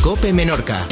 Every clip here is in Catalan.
COPE Menorca.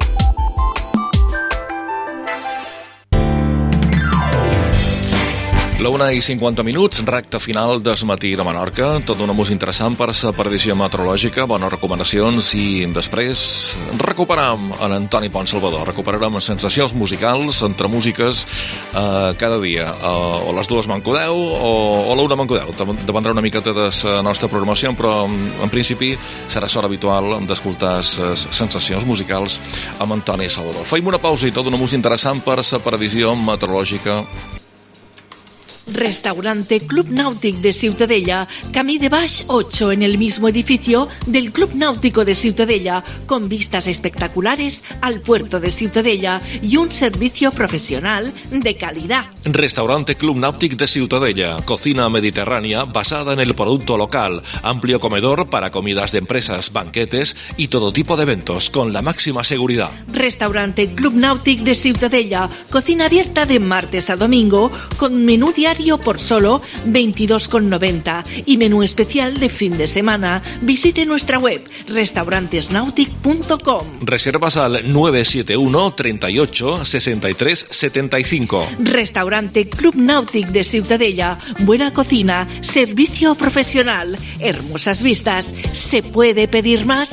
La 1:50, recta final del matí de Menorca. Tot una música interessant per la previsió meteorològica, bones recomanacions i després recuperarem en Antoni Pont Salvador. Recuperarem sensacions musicals entre músiques cada dia. O les dues m'encodeu o l'una m'encodeu. Dependrà una miqueta de la nostra programació, però en principi serà sort habitual d'escoltar sensacions musicals amb Antoni Salvador. Feim una pausa i tot una música interessant per la previsió meteorològica. Restaurante Club Náutico de Ciutadella, Camí de Baix 8, en el mismo edificio del Club Náutico de Ciutadella, con vistas espectaculares al puerto de Ciutadella y un servicio profesional de calidad. Restaurante Club Náutico de Ciutadella, cocina mediterránea basada en el producto local, amplio comedor para comidas de empresas, banquetes y todo tipo de eventos con la máxima seguridad. Restaurante Club Náutico de Ciutadella, cocina abierta de martes a domingo, con menú diario por solo 22,90 y menú especial de fin de semana. Visite nuestra web restaurantesnautic.com. Reservas al 971 38 63 75. Restaurante Club Náutico de Ciutadella, buena cocina, servicio profesional, hermosas vistas. ¿Se puede pedir más?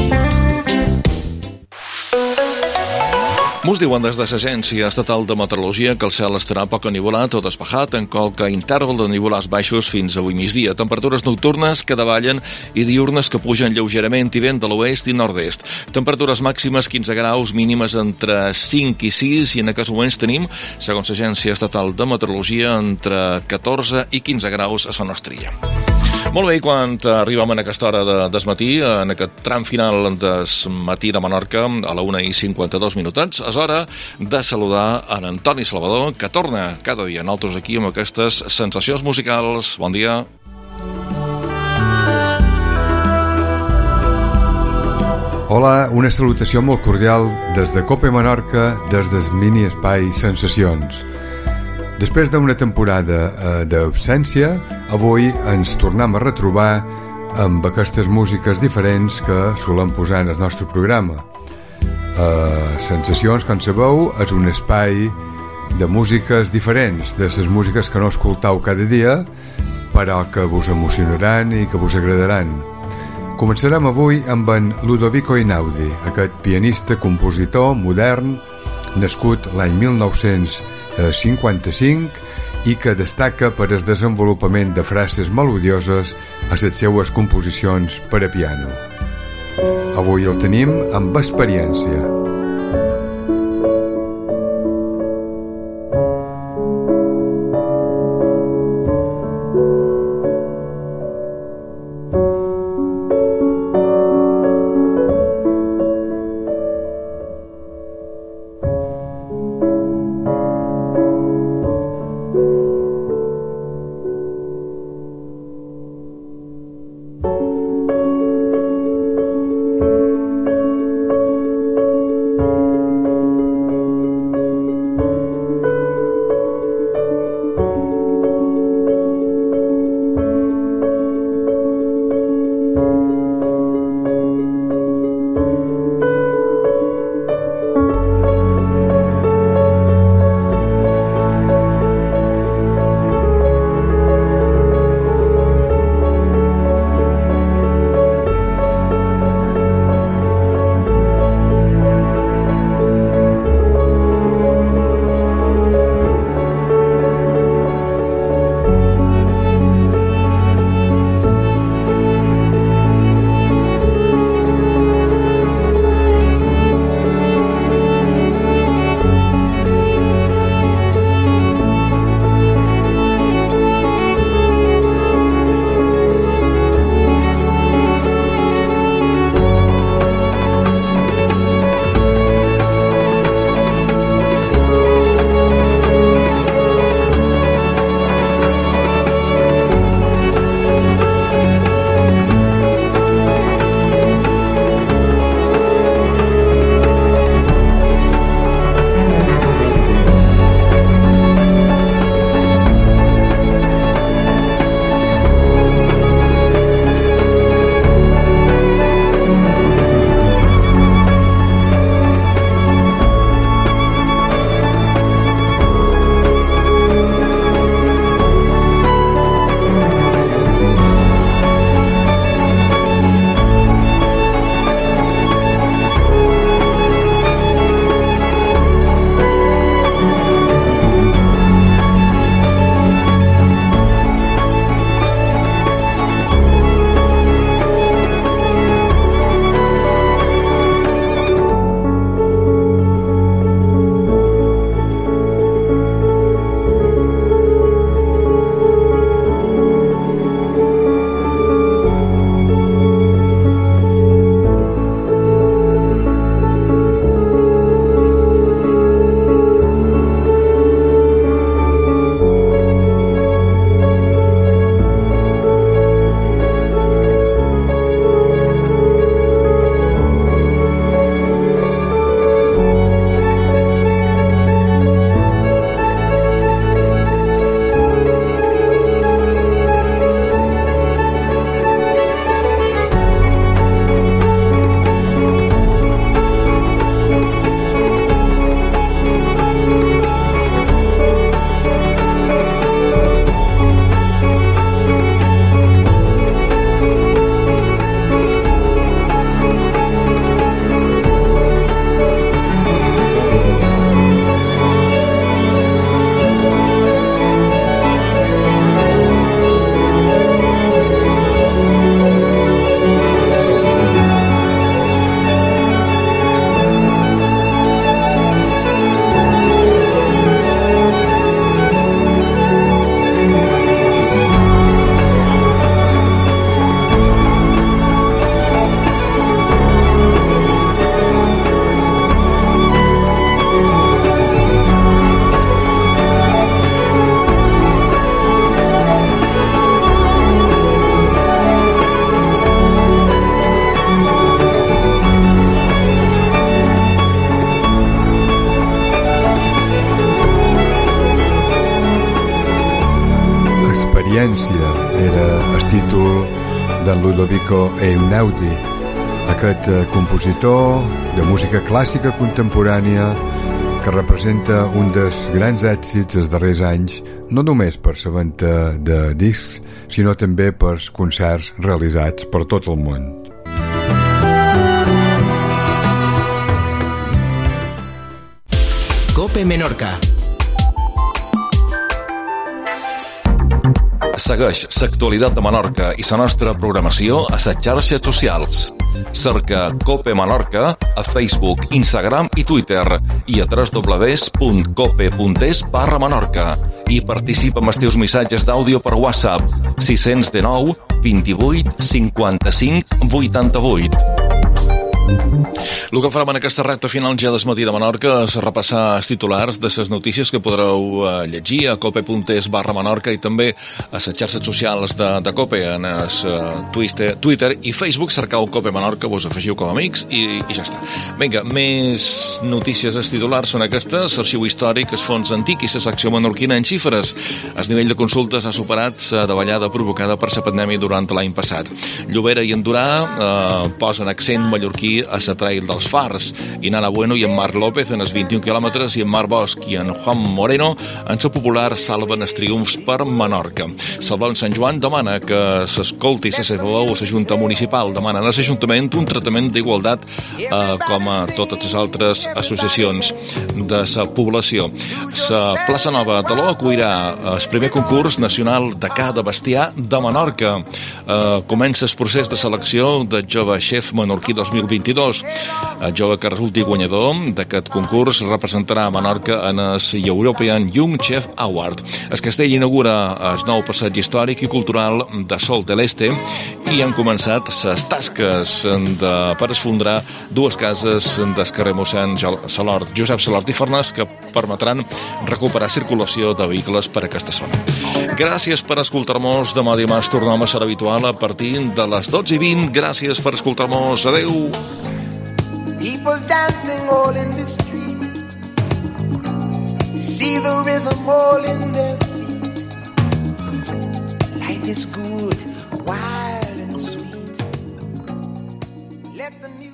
Mos diuen des de l'Agència Estatal de Meteorologia que el cel estarà poc enivolat o despejat en qualque interval de nivolars baixos fins avui migdia. Temperatures nocturnes que davallen i diurnes que pugen lleugerament i vent de l'oest i nord-est. Temperatures màximes 15 graus, mínimes entre 5 i 6 i en aquests moments tenim, segons l'Agència Estatal de Meteorologia, entre 14 i 15 graus a la nostra illa. Molt bé, quan arribem a aquesta hora del matí, en aquest tram final del matí de Menorca, a la 1:52, és hora de saludar en Antoni Salvador, que torna cada dia nosaltres aquí amb aquestes sensacions musicals. Bon dia. Hola, una salutació molt cordial des de COPE Menorca, des del mini espai Sensacions. Després d'una temporada d'absència, avui ens tornem a retrobar amb aquestes músiques diferents que solem posar en el nostre programa. Sensacions, com sabeu, és un espai de músiques diferents, de les músiques que no escoltau cada dia, però que vos emocionaran i que vos agradaran. Començarem avui amb en Ludovico Einaudi, aquest pianista, compositor modern, nascut l'any 1955 i que destaca per el desenvolupament de frases melodioses a les seues composicions per a piano. Avui el tenim amb experiència. títol d'en Ludovico Einaudi, aquest compositor de música clàssica contemporània que representa un dels grans èxits dels darrers anys, no només per la venda de discs, sinó també per concerts realitzats per tot el món. Cope Menorca. Segueix l'actualitat de Menorca i la nostra programació a les xarxes socials. Cerca Cope Menorca a Facebook, Instagram i Twitter i a www.cope.es/Menorca i participa amb els teus missatges d'àudio per WhatsApp 619 28 55 88. El que farem en aquesta recta final ja del matí de Menorca és repassar els titulars de les notícies que podreu llegir a cope.es/Menorca i també a les xarxes socials de Cope, en el Twitter i Facebook. Cercau Cope Menorca, vos afegiu com a amics i ja està. Vinga, més notícies. Els titulars són aquestes: l'arxiu històric, el fons antic i la secció menorquina en xifres. El nivell de consultes ha superat la davallada provocada per la pandèmia durant l'any passat. Llobera i Endurà posen accent mallorquí a la trail dels Fars, i Nana Bueno i en Marc López en els 21 quilòmetres i en Marc Bosch i en Juan Moreno en la popular Salven els triomfs per Menorca. Salvant Sant Joan demana que s'escolti la seva veu a la Junta Municipal. Demana a l'Ajuntament un tractament d'igualtat com a totes les altres associacions de la població. La Plaça Nova de l'O acollirà el primer concurs nacional de ca de bestiar de Menorca. Comença el procés de selecció de jove xef menorquí 2022. El jove que resulti guanyador d'aquest concurs representarà a Menorca en el European Young Chef Award. El castell inaugura el nou passeig històric i cultural de Sol de l'Este i han començat les tasques per esfondrar dues cases del carrer mossèn Josep Salort i Farnàs que permetran recuperar circulació de vehicles per aquesta zona. Gràcies per escoltar-nos. Demà dimarts tornem a ser habitual a partir de les 12:20. Gràcies per escoltar-nos. Adeu. People dancing all in the street, see the rhythm all in their feet. Life is good, wild and sweet. Let the music